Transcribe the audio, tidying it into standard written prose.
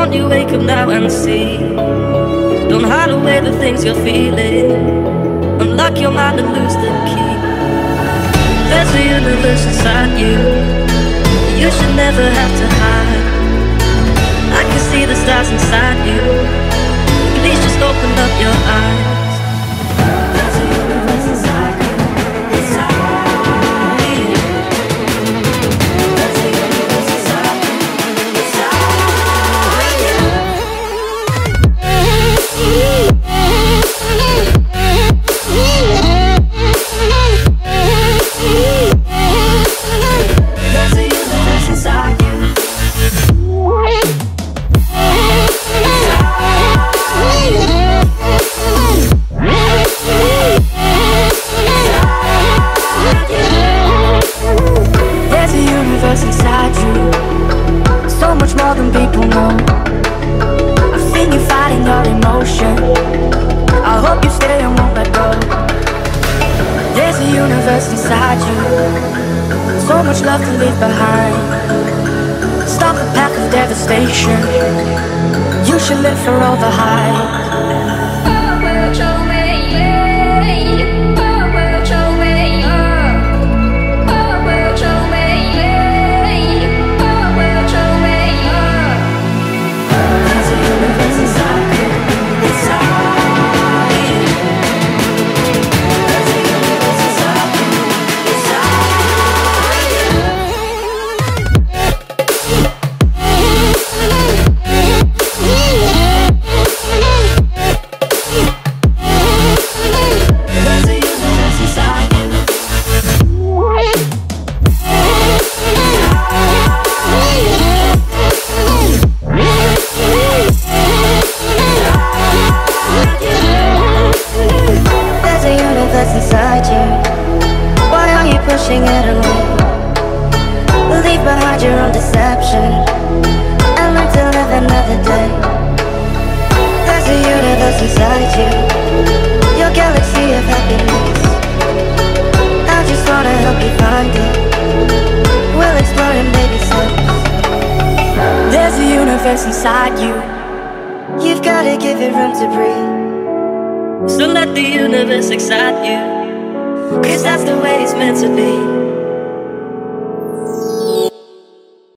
won't you wake up now and see? Don't hide away the things you're feeling. Unlock your mind and lose the key. There's a universe inside you. You should never have to hide. I can see the stars inside you. Please just open up your eyes. There's a universe inside you. Inside you, so much more than people know. I've seen you fighting your emotion. I hope you stay and won't let go. There's a universe inside you, so much love to leave behind. Stop the path of devastation. You should live for all the hype. Inside you, why are you pushing it away? Leave behind your own deception and learn to live another day. There's a universe inside you, your galaxy of happiness. I just wanna help you find it. We'll explore in baby steps. There's a universe inside you. You've gotta give it room to breathe. So let the universe excite you, 'cause that's the way it's meant to be.